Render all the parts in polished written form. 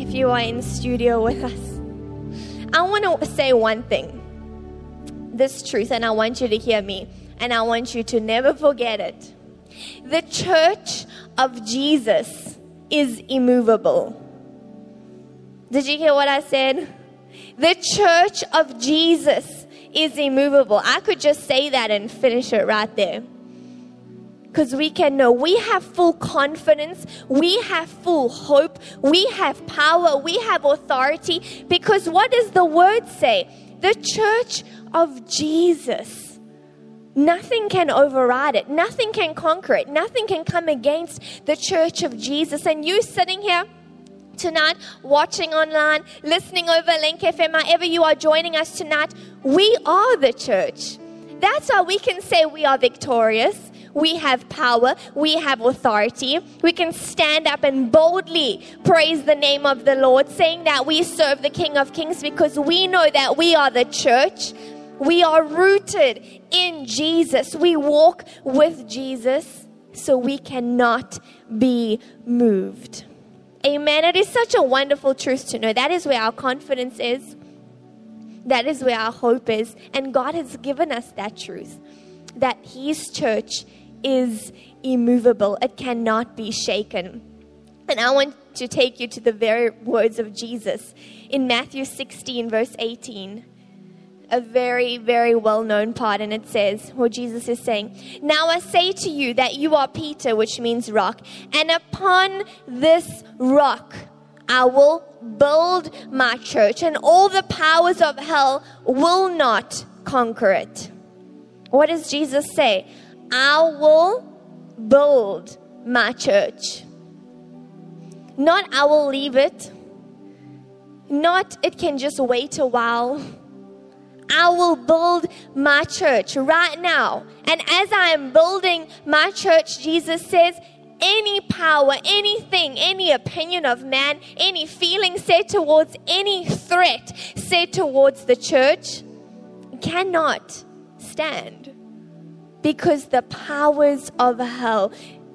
if you are in studio with us, I want to say one thing, this truth, and I want you to hear me, and I want you to never forget it. The church of Jesus is immovable. Did you hear what I said? The church of Jesus is immovable. I could just say that and finish it right there. Because we can know we have full confidence, we have full hope, we have power, we have authority. Because what does the word say? The church of Jesus. Nothing can override it. Nothing can conquer it. Nothing can come against the church of Jesus. And you sitting here tonight, watching online, listening over Link FM, however you are joining us tonight, we are the church. That's why we can say we are victorious. We have power. We have authority. We can stand up and boldly praise the name of the Lord, saying that we serve the King of Kings because we know that we are the church. We are rooted in Jesus. We walk with Jesus, so we cannot be moved. Amen. It is such a wonderful truth to know. That is where our confidence is. That is where our hope is. And God has given us that truth, that His church is immovable. It cannot be shaken. And I want to take you to the very words of Jesus in Matthew 16, verse 18. A very, very well-known part, and it says, what Jesus is saying, "Now I say to you that you are Peter," which means rock, "and upon this rock I will build my church, and all the powers of hell will not conquer it." What does Jesus say? I will build my church. Not I will leave it. Not it can just wait a while. I will build my church right now. And as I am building my church, Jesus says, any power, anything, any opinion of man, any feeling said towards, any threat said towards the church cannot stand. Because the powers of hell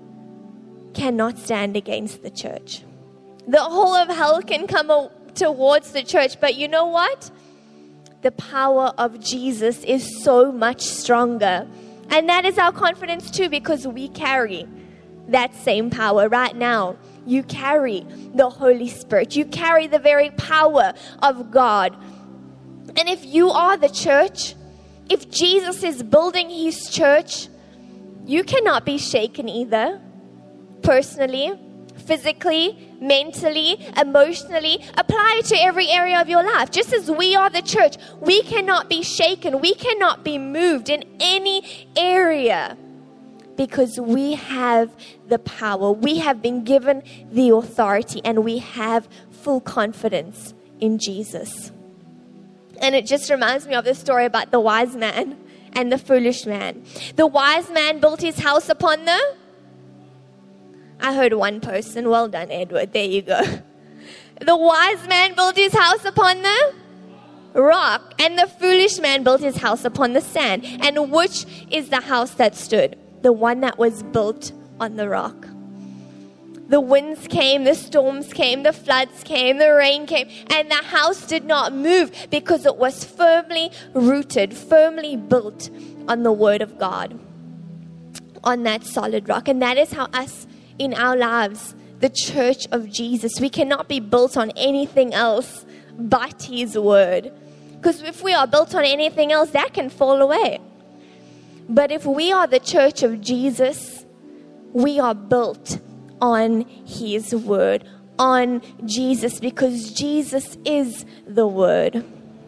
cannot stand against the church. The whole of hell can come towards the church, but you know what? The power of Jesus is so much stronger. And that is our confidence too, because we carry that same power right now. You carry the Holy Spirit. You carry the very power of God. And if you are the church, if Jesus is building His church, you cannot be shaken either. Personally, physically, mentally, emotionally, apply it to every area of your life. Just as we are the church, we cannot be shaken. We cannot be moved in any area because we have the power. We have been given the authority and we have full confidence in Jesus. And it just reminds me of the story about the wise man and the foolish man. The wise man built his house upon the... I heard one person. Well done, Edward. There you go. The wise man built his house upon the rock, and the foolish man built his house upon the sand. And which is the house that stood? The one that was built on the rock. The winds came, the storms came, the floods came, the rain came, and the house did not move because it was firmly rooted, firmly built on the Word of God, on that solid rock. And that is how us in our lives, the church of Jesus, we cannot be built on anything else but His Word. Because if we are built on anything else, that can fall away. But if we are the church of Jesus, we are built on His Word, on Jesus, because Jesus is the Word.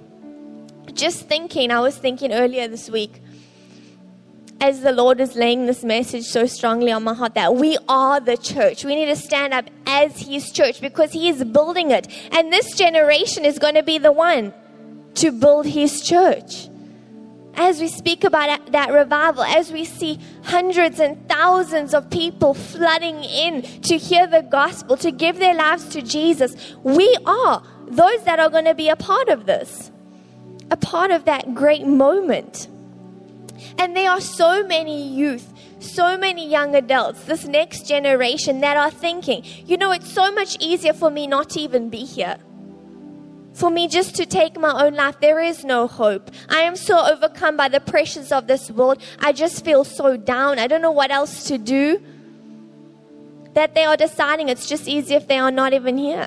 I was thinking earlier this week, as the Lord is laying this message so strongly on my heart, that we are the church. We need to stand up as His church because He is building it. And this generation is going to be the one to build His church. As we speak about that revival, as we see hundreds and thousands of people flooding in to hear the gospel, to give their lives to Jesus, we are those that are going to be a part of this, a part of that great moment. And there are so many youth, so many young adults, this next generation that are thinking, you know, it's so much easier for me not to even be here. For me just to take my own life, there is no hope. I am so overcome by the pressures of this world. I just feel so down. I don't know what else to do. That they are deciding it's just easier if they are not even here.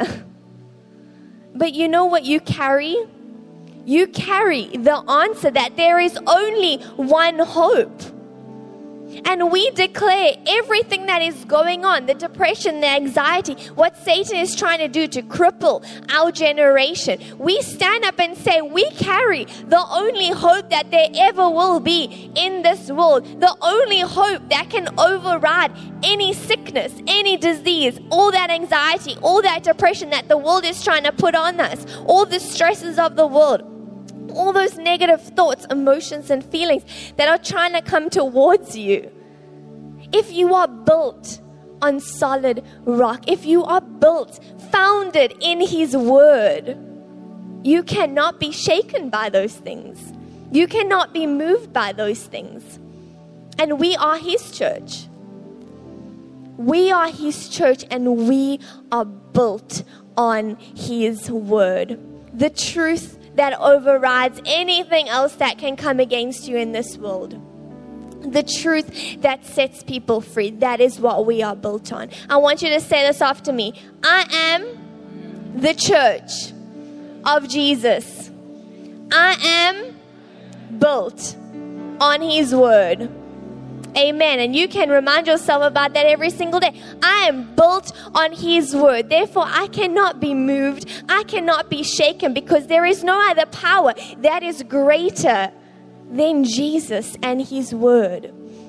But you know what you carry? You carry the answer that there is only one hope. And we declare everything that is going on, the depression, the anxiety, what Satan is trying to do to cripple our generation. We stand up and say we carry the only hope that there ever will be in this world. The only hope that can override any sickness, any disease, all that anxiety, all that depression that the world is trying to put on us, all the stresses of the world. All those negative thoughts, emotions, and feelings that are trying to come towards you. If you are built on solid rock, if you are built, founded in His Word, you cannot be shaken by those things. You cannot be moved by those things. And we are His church. We are His church, and we are built on His Word. The truth that overrides anything else that can come against you in this world. The truth that sets people free. That is what we are built on. I want you to say this after me. I am the church of Jesus. I am built on His Word. Amen. And you can remind yourself about that every single day. I am built on His Word. Therefore, I cannot be moved. I cannot be shaken, because there is no other power that is greater than Jesus and His Word.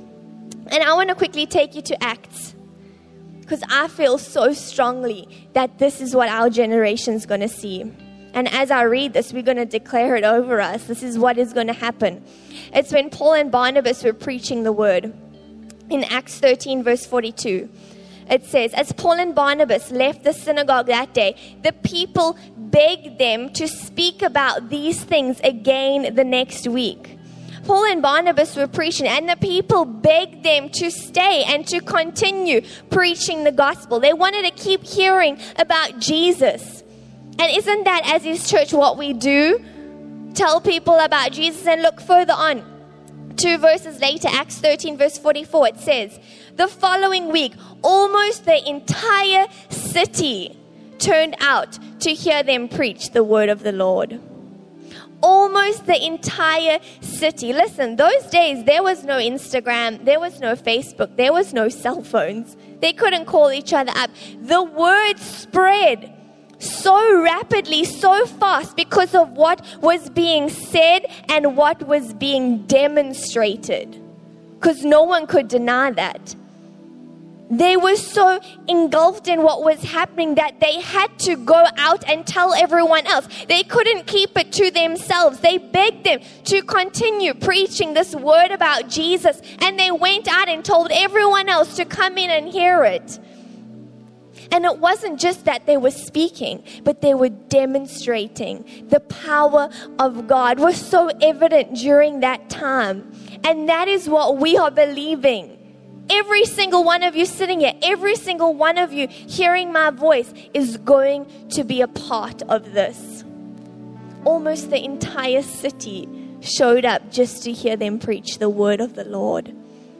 And I want to quickly take you to Acts, because I feel so strongly that this is what our generation is going to see. And as I read this, we're going to declare it over us. This is what is going to happen. It's when Paul and Barnabas were preaching the word. In Acts 13, verse 42, it says, as Paul and Barnabas left the synagogue that day, the people begged them to speak about these things again the next week. Paul and Barnabas were preaching, and the people begged them to stay and to continue preaching the gospel. They wanted to keep hearing about Jesus. And isn't that, as His church, what we do? Tell people about Jesus. And look further on. 2 verses later, Acts 13, verse 44, it says, the following week, almost the entire city turned out to hear them preach the word of the Lord. Almost the entire city. Listen, those days, there was no Instagram, there was no Facebook, there was no cell phones. They couldn't call each other up. The word spread so rapidly, so fast, because of what was being said and what was being demonstrated. Because no one could deny that. They were so engulfed in what was happening that they had to go out and tell everyone else. They couldn't keep it to themselves. They begged them to continue preaching this word about Jesus. And they went out and told everyone else to come in and hear it. And it wasn't just that they were speaking, but they were demonstrating the power of God was so evident during that time. And that is what we are believing. Every single one of you sitting here, every single one of you hearing my voice is going to be a part of this. Almost the entire city showed up just to hear them preach the word of the Lord.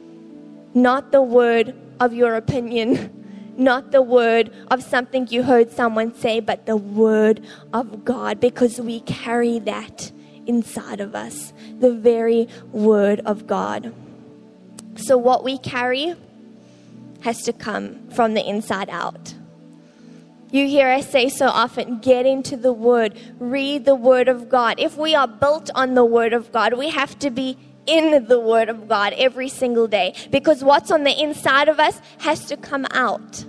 Not the word of your opinion, not the word of something you heard someone say, but the word of God, because we carry that inside of us, the very word of God. So what we carry has to come from the inside out. You hear us say so often, get into the word, read the word of God. If we are built on the word of God, we have to be in the word of God every single day, because what's on the inside of us has to come out.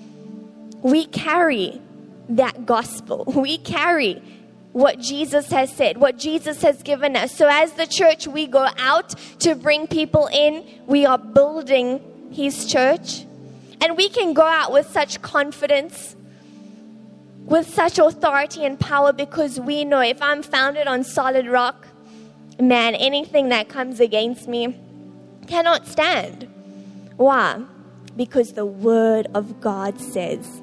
We carry that gospel. We carry what Jesus has said, what Jesus has given us. So as the church, we go out to bring people in. We are building His church. And we can go out with such confidence, with such authority and power, because we know if I'm founded on solid rock, man, anything that comes against me cannot stand. Why? Because the Word of God says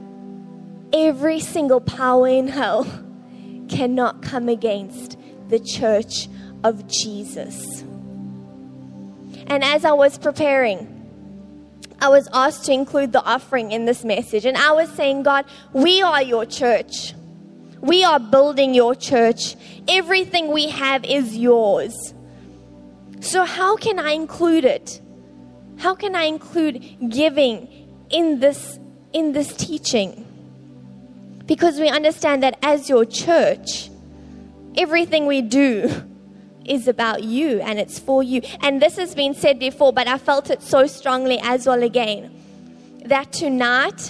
every single power in hell cannot come against the church of Jesus. And as I was preparing, I was asked to include the offering in this message. And I was saying, God, we are your church. We are building your church. Everything we have is yours. So how can I include it? How can I include giving in this teaching? Because we understand that as your church, everything we do is about you and it's for you. And this has been said before, but I felt it so strongly as well again, that tonight,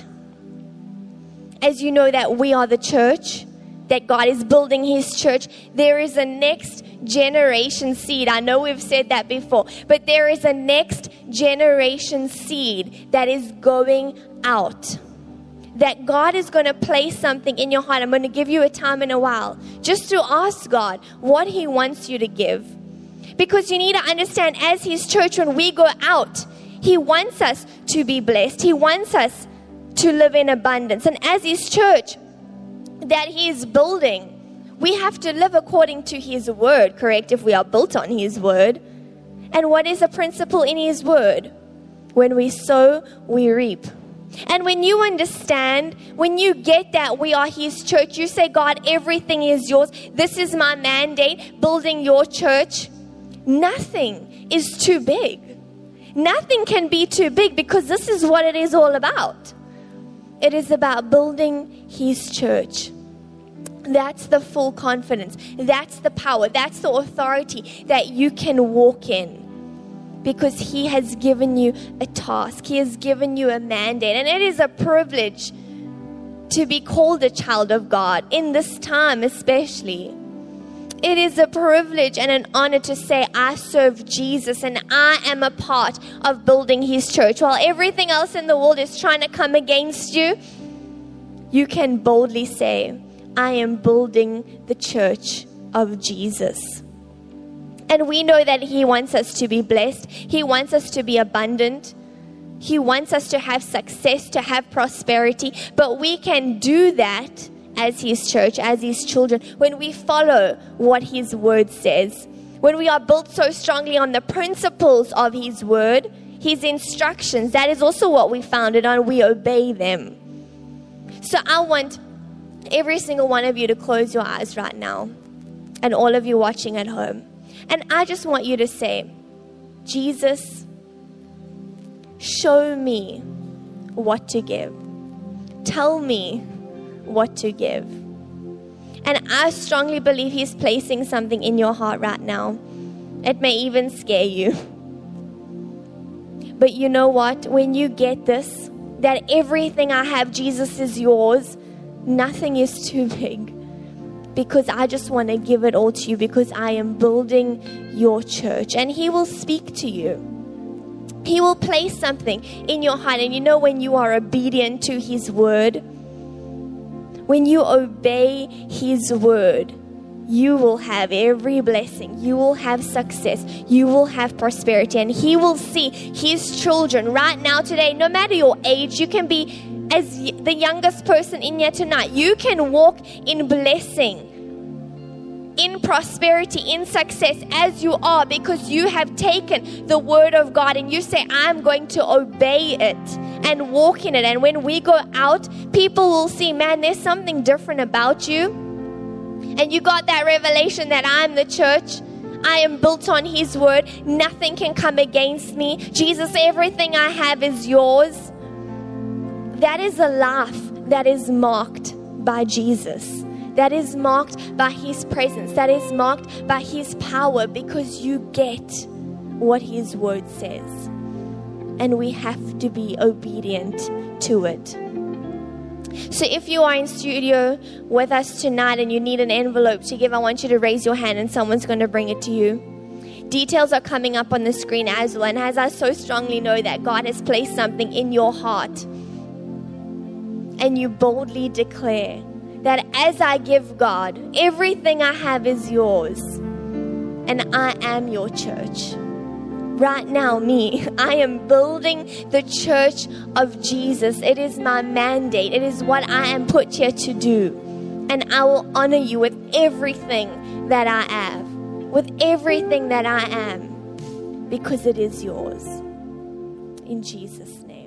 as you know that we are the church, that God is building His church, there is a next generation seed. I know we've said that before, but there is a next generation seed that is going out. That God is going to place something in your heart. I'm going to give you a time in a while just to ask God what He wants you to give. Because you need to understand, as His church, when we go out, He wants us to be blessed. He wants us to live in abundance. And as His church that He is building, we have to live according to His word, correct? If we are built on His word. And what is a principle in His word? When we sow, we reap. And when you understand, when you get that we are His church, you say, God, everything is yours. This is my mandate, building your church. Nothing is too big. Nothing can be too big, because this is what it is all about. It is about building His church. That's the full confidence. That's the power. That's the authority that you can walk in. Because He has given you a task. He has given you a mandate. And it is a privilege to be called a child of God in this time especially. It is a privilege and an honor to say, I serve Jesus and I am a part of building His church. While everything else in the world is trying to come against you, you can boldly say, I am building the church of Jesus. And we know that He wants us to be blessed. He wants us to be abundant. He wants us to have success, to have prosperity. But we can do that as His church, as His children, when we follow what His word says. When we are built so strongly on the principles of His word, His instructions, that is also what we founded on. We obey them. So I want every single one of you to close your eyes right now, and all of you watching at home. And I just want you to say, Jesus, show me what to give. Tell me what to give. And I strongly believe He's placing something in your heart right now. It may even scare you. But you know what? When you get this, that everything I have, Jesus, is yours, nothing is too big. Because I just want to give it all to you, because I am building your church. And He will speak to you. He will place something in your heart. And you know, when you are obedient to His word, when you obey His word, you will have every blessing. You will have success. You will have prosperity. And He will see His children right now, today, no matter your age. You can be as the youngest person in here tonight. You can walk in blessing, in prosperity, in success as you are, because you have taken the word of God and you say, I'm going to obey it and walk in it. And when we go out, people will see, man, there's something different about you. And you got that revelation that I'm the church. I am built on His word. Nothing can come against me. Jesus, everything I have is yours. That is a life that is marked by Jesus. That is marked by His presence. That is marked by His power, because you get what His word says. And we have to be obedient to it. So if you are in studio with us tonight and you need an envelope to give, I want you to raise your hand and someone's going to bring it to you. Details are coming up on the screen as well. And as I so strongly know that God has placed something in your heart, and you boldly declare that as I give God, everything I have is yours, and I am your church. right now, me, I am building the church of Jesus. It is my mandate. It is what I am put here to do. And I will honor you with everything that I have, with everything that I am, because it is yours. In Jesus' name.